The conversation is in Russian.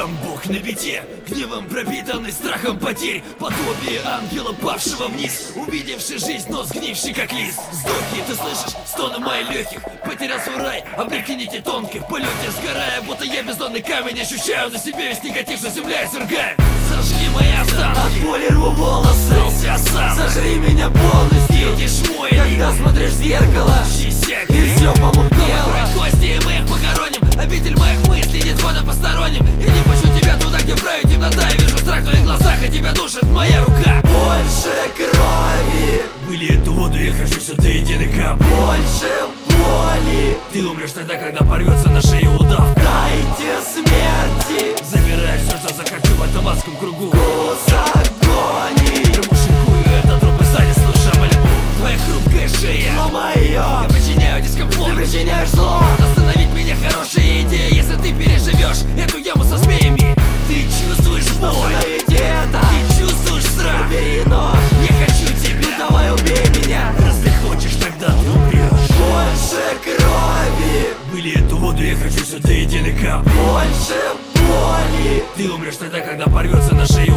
Сам Бог на беде, гневом пропитанный страхом потерь, подобие ангела, павшего вниз, увидевший жизнь, но сгнивший как лист. Сдохни, ты слышишь, стоны мои легких, потерял свой рай, обрек нити тонких, в полете сгорая, будто я бездонный камень, ощущаю на себе весь негатив, что земля извергает. Зажги мои останки, от боли рву волосы, сам. Сожри меня полностью, видишь мой когда смотришь в зеркало, чистяк, и все помутнело. Кости мы их похороним, обитель моих мыслей нет входа посторонним. Я не пущу тебя туда, где правит темнота, я вижу страх в твоих глазах, и тебя душит моя рука. Больше крови, выли эту воду, я хочу сюда единый кап. больше боли, ты умрешь тогда, когда порвется на шее удав. дайте смерти, забирай все, что захочу в этом адском кругу. вкус агонии, промушикую этот труп и станет слыша мольбу. Твоя хрупкая шея, сломай ее, я причиняю дискомфорт, ты причиняешь зло. остановить меня хорошая идея, если ты переживешь эту яму со змеями. Ты чувствуешь боль, Остановите это, ты чувствуешь страх. убери нож, Я хочу тебя, давай убей меня. раз ты хочешь, тогда ты умрешь. Больше крови, выли эту воду, я хочу сюда единый кап. больше боли, ты умрешь тогда, когда порвется на шее